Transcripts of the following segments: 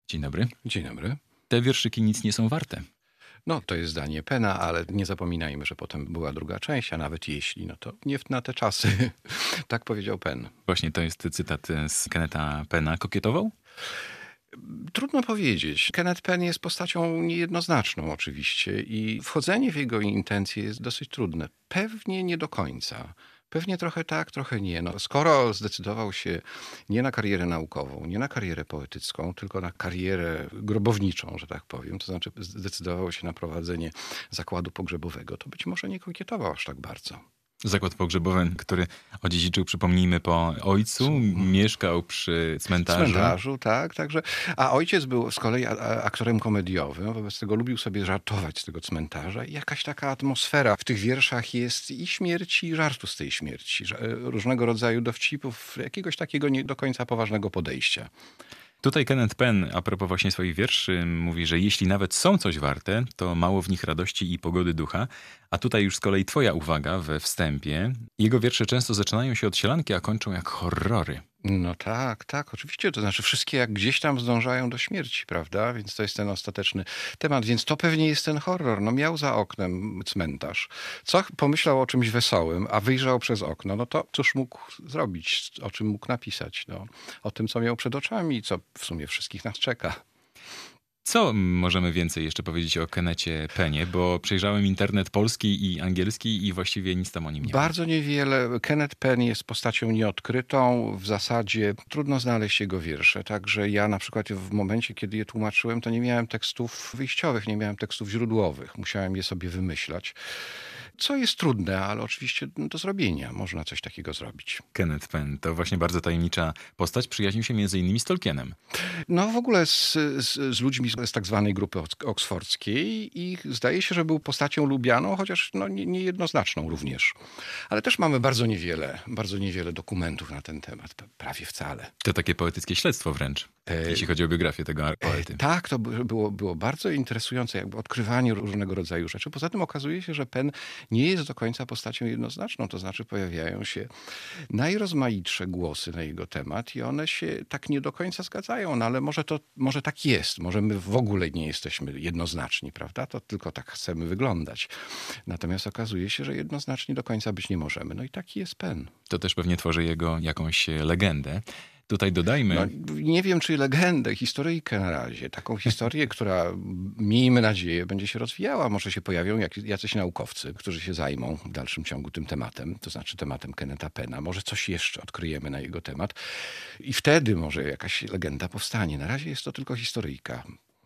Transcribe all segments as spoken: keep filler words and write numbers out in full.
Dzień dobry. Dzień dobry. Te wierszyki nic nie są warte. No, to jest zdanie Penna, ale nie zapominajmy, że potem była druga część, a nawet jeśli, no to nie na te czasy. Tak powiedział Penn. Właśnie to jest cytat z Kennetha Penna. Kokietował? Trudno powiedzieć. Kenneth Penn jest postacią niejednoznaczną oczywiście i wchodzenie w jego intencje jest dosyć trudne. Pewnie nie do końca. Pewnie trochę tak, trochę nie. No, skoro zdecydował się nie na karierę naukową, nie na karierę poetycką, tylko na karierę grobowniczą, że tak powiem, to znaczy zdecydował się na prowadzenie zakładu pogrzebowego, to być może nie kokietował aż tak bardzo. Zakład pogrzebowy, który odziedziczył, przypomnijmy, po ojcu, hmm. mieszkał przy cmentarzu. Cmentarzu, tak. Także, a ojciec był z kolei aktorem komediowym, wobec tego lubił sobie żartować z tego cmentarza i jakaś taka atmosfera w tych wierszach jest i śmierci, i żartu z tej śmierci. Różnego rodzaju dowcipów, jakiegoś takiego nie do końca poważnego podejścia. Tutaj Kenneth Penn, a propos właśnie swoich wierszy, mówi, że jeśli nawet są coś warte, to mało w nich radości i pogody ducha. A tutaj już z kolei twoja uwaga we wstępie. Jego wiersze często zaczynają się od sielanki, a kończą jak horrory. No tak, tak, oczywiście. To znaczy wszystkie jak gdzieś tam zdążają do śmierci, prawda? Więc to jest ten ostateczny temat. Więc to pewnie jest ten horror. No miał za oknem cmentarz. Co pomyślał o czymś wesołym, a wyjrzał przez okno, no to cóż mógł zrobić? O czym mógł napisać? No, o tym, co miał przed oczami, co w sumie wszystkich nas czeka. Co możemy więcej jeszcze powiedzieć o Kennethie Pennie? Bo przejrzałem internet polski i angielski i właściwie nic tam o nim nie ma. Bardzo niewiele. Kenneth Penn jest postacią nieodkrytą. W zasadzie trudno znaleźć jego wiersze. Także ja na przykład w momencie, kiedy je tłumaczyłem, to nie miałem tekstów wyjściowych, nie miałem tekstów źródłowych. Musiałem je sobie wymyślać. Co jest trudne, ale oczywiście do zrobienia. Można coś takiego zrobić. Kenneth Penn to właśnie bardzo tajemnicza postać. Przyjaźnił się między innymi z Tolkienem. No w ogóle z, z, z ludźmi z tak zwanej grupy oksfordzkiej i zdaje się, że był postacią lubianą, chociaż no, nie, niejednoznaczną również. Ale też mamy bardzo niewiele, bardzo niewiele dokumentów na ten temat. Prawie wcale. To takie poetyckie śledztwo wręcz, e... jeśli chodzi o biografię tego poety. E, tak, to było, było bardzo interesujące, jakby odkrywanie różnego rodzaju rzeczy. Poza tym okazuje się, że Penn nie jest do końca postacią jednoznaczną, to znaczy pojawiają się najrozmaitsze głosy na jego temat i one się tak nie do końca zgadzają, no ale może to, może tak jest, może my w ogóle nie jesteśmy jednoznaczni, prawda? To tylko tak chcemy wyglądać. Natomiast okazuje się, że jednoznaczni do końca być nie możemy. No i taki jest Penn. To też pewnie tworzy jego jakąś legendę. Tutaj dodajmy... No, nie wiem, czy legendę, historyjkę na razie. Taką historię, która, miejmy nadzieję, będzie się rozwijała. Może się pojawią jak, jacyś naukowcy, którzy się zajmą w dalszym ciągu tym tematem, to znaczy tematem Kennetha Penna. Może coś jeszcze odkryjemy na jego temat i wtedy może jakaś legenda powstanie. Na razie jest to tylko historyjka.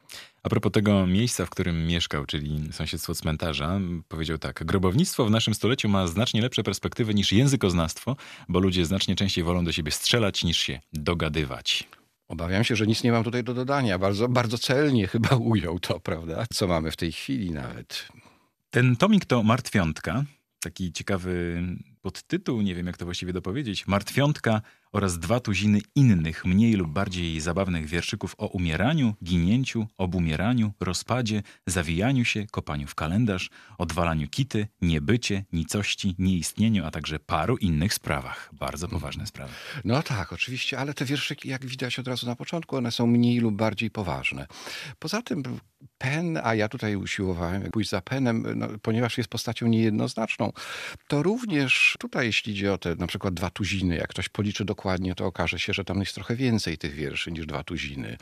A propos tego miejsca, w którym mieszkał, czyli sąsiedztwo cmentarza, powiedział tak: grobownictwo w naszym stuleciu ma znacznie lepsze perspektywy niż językoznawstwo, bo ludzie znacznie częściej wolą do siebie strzelać niż się dogadywać. Obawiam się, że nic nie mam tutaj do dodania. Bardzo, bardzo celnie chyba ujął to, prawda? Co mamy w tej chwili nawet. Ten tomik to Martwiątka. Taki ciekawy podtytuł, nie wiem jak to właściwie dopowiedzieć. Martwiątka oraz dwa tuziny innych, mniej lub bardziej zabawnych wierszyków o umieraniu, ginięciu, obumieraniu, rozpadzie, zawijaniu się, kopaniu w kalendarz, odwalaniu kity, niebycie, nicości, nieistnieniu, a także paru innych sprawach. Bardzo poważne sprawy. No tak, oczywiście, ale te wierszyki, jak widać od razu na początku, one są mniej lub bardziej poważne. Poza tym Penn, a ja tutaj usiłowałem pójść za Pennem, no, ponieważ jest postacią niejednoznaczną, to również tutaj, jeśli idzie o te na przykład dwa tuziny, jak ktoś policzy dokładnie, to okaże się, że tam jest trochę więcej tych wierszy niż dwa tuziny.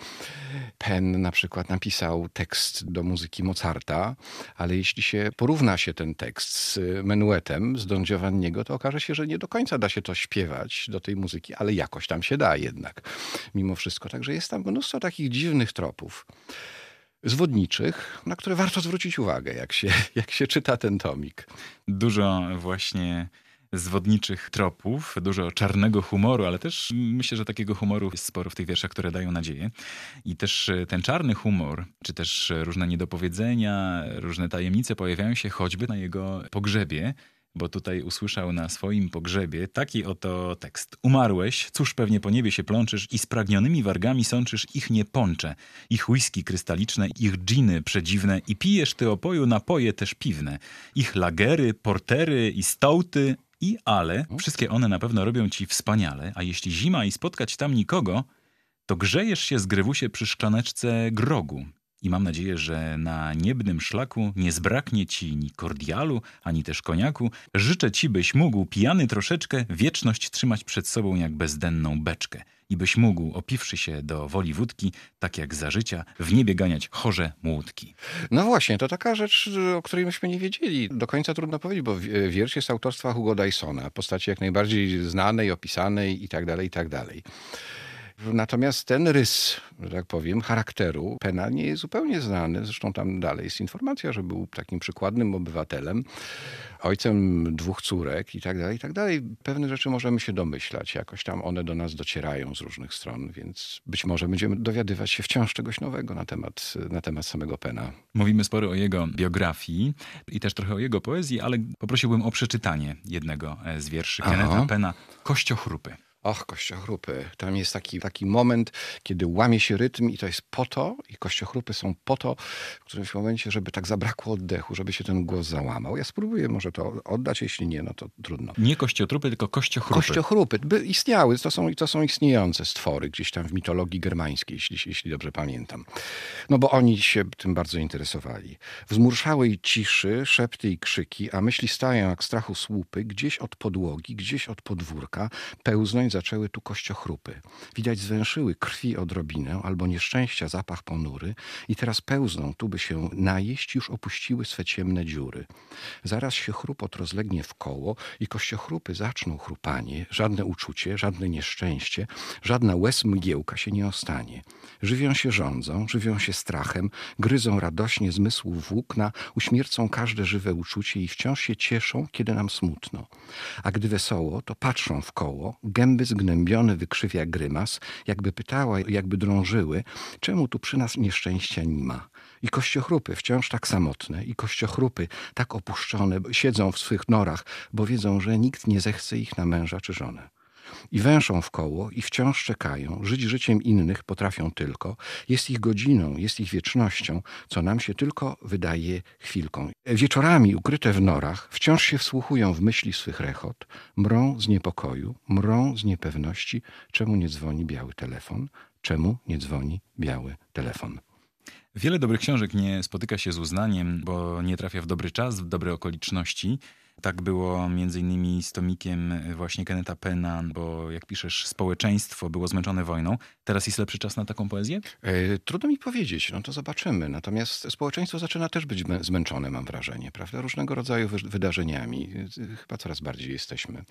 Penn na przykład napisał tekst do muzyki Mozarta, ale jeśli się porówna się ten tekst z menuetem z Don Giovanniego, to okaże się, że nie do końca da się to śpiewać do tej muzyki, ale jakoś tam się da jednak mimo wszystko. Także jest tam mnóstwo takich dziwnych tropów zwodniczych, na które warto zwrócić uwagę, jak się, jak się czyta ten tomik. Dużo właśnie zwodniczych tropów, dużo czarnego humoru, ale też myślę, że takiego humoru jest sporo w tych wierszach, które dają nadzieję. I też ten czarny humor, czy też różne niedopowiedzenia, różne tajemnice pojawiają się choćby na jego pogrzebie, bo tutaj usłyszał na swoim pogrzebie taki oto tekst. Umarłeś, cóż pewnie po niebie się plączysz i spragnionymi wargami sączysz ich nie poncze, ich whisky krystaliczne, ich dżiny przedziwne i pijesz ty opoju napoje też piwne, ich lagery, portery i stouty i ale, wszystkie one na pewno robią ci wspaniale, a jeśli zima i spotkać tam nikogo, to grzejesz się, zgrywusie, przy szklaneczce grogu. I mam nadzieję, że na niebnym szlaku nie zbraknie ci ni kordialu, ani też koniaku. Życzę ci, byś mógł, pijany troszeczkę, wieczność trzymać przed sobą jak bezdenną beczkę. I byś mógł, opiwszy się do woli wódki, tak jak za życia, w niebie ganiać chorze młódki. No właśnie, to taka rzecz, o której myśmy nie wiedzieli. Do końca trudno powiedzieć, bo wiersz jest autorstwa Hugo Dysona, postaci jak najbardziej znanej, opisanej i tak dalej, i tak dalej. Natomiast ten rys, że tak powiem, charakteru Penna nie jest zupełnie znany. Zresztą tam dalej jest informacja, że był takim przykładnym obywatelem, ojcem dwóch córek i tak dalej, i tak dalej. Pewne rzeczy możemy się domyślać. Jakoś tam one do nas docierają z różnych stron, więc być może będziemy dowiadywać się wciąż czegoś nowego na temat, na temat samego Penna. Mówimy sporo o jego biografii i też trochę o jego poezji, ale poprosiłbym o przeczytanie jednego z wierszy Kennetha Penna, Kościochrupy. Och, kościochrupy. Tam jest taki, taki moment, kiedy łamie się rytm i to jest po to, i kościochrupy są po to, w którymś momencie, żeby tak zabrakło oddechu, żeby się ten głos załamał. Ja spróbuję może to oddać, jeśli nie, no to trudno. Nie kościotrupy, tylko kościochrupy. Kościochrupy. By istniały, to są, to są istniejące stwory gdzieś tam w mitologii germańskiej, jeśli, jeśli dobrze pamiętam. No bo oni się tym bardzo interesowali. W zmurszałej ciszy szepty i krzyki, a myśli stają jak strachu słupy, gdzieś od podłogi, gdzieś od podwórka, pełznąć zaczęły tu kościochrupy. Widać zwęszyły krwi odrobinę, albo nieszczęścia zapach ponury i teraz pełzną tu, by się najeść, już opuściły swe ciemne dziury. Zaraz się chrupot rozlegnie w koło i kościochrupy zaczną chrupanie, żadne uczucie, żadne nieszczęście, żadna łez mgiełka się nie ostanie. Żywią się żądzą, żywią się strachem, gryzą radośnie zmysłów włókna, uśmiercą każde żywe uczucie i wciąż się cieszą, kiedy nam smutno. A gdy wesoło, to patrzą w koło, gęby zgnębione wykrzywia grymas, jakby pytała, jakby drążyły, czemu tu przy nas nieszczęścia nie ma. I kościochrupy wciąż tak samotne, i kościochrupy tak opuszczone siedzą w swych norach, bo wiedzą, że nikt nie zechce ich na męża czy żonę. I węszą w koło i wciąż czekają, żyć życiem innych potrafią tylko, jest ich godziną, jest ich wiecznością, co nam się tylko wydaje chwilką. Wieczorami ukryte w norach wciąż się wsłuchują w myśli swych rechot, mrą z niepokoju, mrą z niepewności, czemu nie dzwoni biały telefon, czemu nie dzwoni biały telefon. Wiele dobrych książek nie spotyka się z uznaniem, bo nie trafia w dobry czas, w dobre okoliczności. Tak było między innymi z tomikiem właśnie Kennetha Penna, bo jak piszesz, społeczeństwo było zmęczone wojną. Teraz jest lepszy czas na taką poezję? E, trudno mi powiedzieć, no to zobaczymy. Natomiast społeczeństwo zaczyna też być zmęczone, mam wrażenie, prawda? Różnego rodzaju wy- wydarzeniami. Chyba coraz bardziej jesteśmy.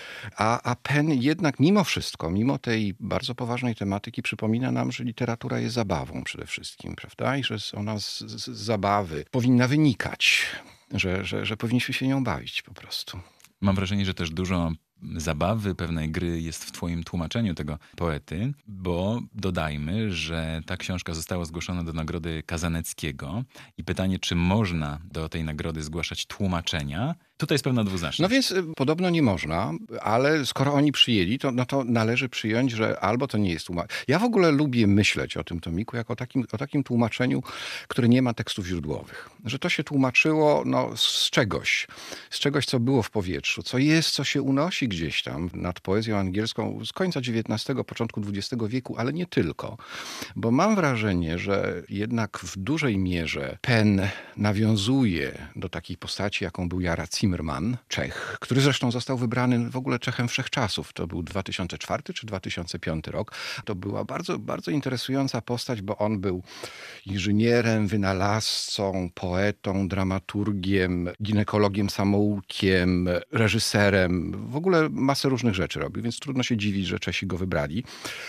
A, a Penn jednak mimo wszystko, mimo tej bardzo poważnej tematyki przypomina nam, że literatura jest zabawą przede wszystkim, prawda? I że ona z, z, z zabawy powinna wynikać. Że, że, że powinniśmy się nią bawić po prostu. Mam wrażenie, że też dużo zabawy, pewnej gry jest w twoim tłumaczeniu tego poety, bo dodajmy, że ta książka została zgłoszona do Nagrody Kazaneckiego i pytanie, czy można do tej nagrody zgłaszać tłumaczenia, tutaj jest pewna dwuznaczność. No więc y, podobno nie można, ale skoro oni przyjęli, to, no to należy przyjąć, że albo to nie jest tłumaczenie. Ja w ogóle lubię myśleć o tym tomiku jako o takim, o takim tłumaczeniu, które nie ma tekstów źródłowych. Że to się tłumaczyło no, z czegoś, z czegoś, co było w powietrzu, co jest, co się unosi gdzieś tam nad poezją angielską z końca dziewiętnastego, początku dwudziestego wieku, ale nie tylko. Bo mam wrażenie, że jednak w dużej mierze Penn nawiązuje do takiej postaci, jaką był Jara Zimmerman, Czech, który zresztą został wybrany w ogóle Czechem Wszechczasów. To był dwa tysiące czwarty czy dwa tysiące piąty rok. To była bardzo, bardzo interesująca postać, bo on był inżynierem, wynalazcą, poetą, dramaturgiem, ginekologiem samoukiem, reżyserem. W ogóle masę różnych rzeczy robił, więc trudno się dziwić, że Czesi go wybrali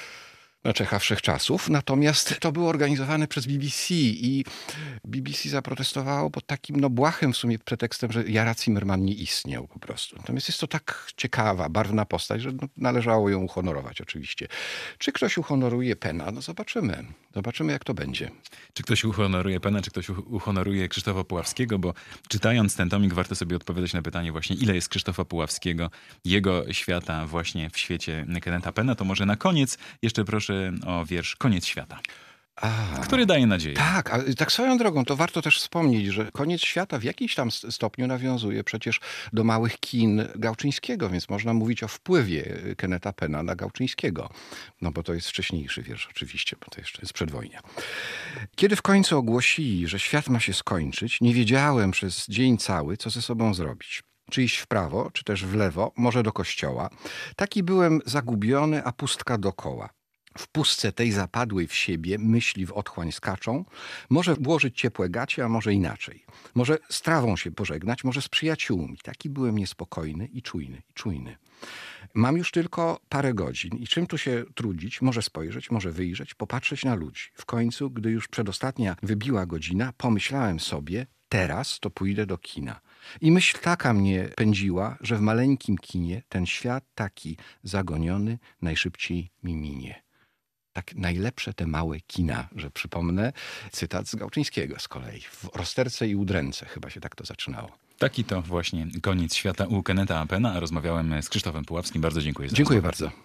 na Czecha Wszechczasów. Natomiast to było organizowane przez B B C i B B C zaprotestowało pod takim no błahym w sumie pretekstem, że Jara Zimmerman nie istniał po prostu. Natomiast jest to tak ciekawa, barwna postać, że no, należało ją uhonorować oczywiście. Czy ktoś uhonoruje Penna? No zobaczymy. Zobaczymy, jak to będzie. Czy ktoś uhonoruje Penna, czy ktoś uhonoruje Krzysztofa Puławskiego, bo czytając ten tomik warto sobie odpowiadać na pytanie właśnie, ile jest Krzysztofa Puławskiego, jego świata właśnie w świecie Kennetha Penna. To może na koniec jeszcze proszę o wiersz Koniec świata. A. który daje nadzieję. Tak, a tak swoją drogą, to warto też wspomnieć, że Koniec świata w jakimś tam stopniu nawiązuje przecież do małych kin Gałczyńskiego, więc można mówić o wpływie Kennetha Penna na Gałczyńskiego. No bo to jest wcześniejszy wiersz oczywiście, bo to jeszcze jest przedwojnia. Kiedy w końcu ogłosili, że świat ma się skończyć, nie wiedziałem przez dzień cały, co ze sobą zrobić. Czy iść w prawo, czy też w lewo, może do kościoła. Taki byłem zagubiony, a pustka dokoła. W pustce tej zapadłej w siebie myśli w otchłań skaczą. Może włożyć ciepłe gacie, a może inaczej. Może z trawą się pożegnać, może z przyjaciółmi. Taki byłem niespokojny i czujny, i czujny. Mam już tylko parę godzin i czym tu się trudzić? Może spojrzeć, może wyjrzeć, popatrzeć na ludzi. W końcu, gdy już przedostatnia wybiła godzina, pomyślałem sobie, teraz to pójdę do kina. I myśl taka mnie pędziła, że w maleńkim kinie ten świat taki zagoniony najszybciej mi minie. Tak najlepsze te małe kina, że przypomnę cytat z Gałczyńskiego z kolei. W rozterce i udręce chyba się tak to zaczynało. Taki to właśnie Koniec świata u Kennetha Penna. Rozmawiałem z Krzysztofem Puławskim. Bardzo dziękuję za Dziękuję rozmowę. bardzo.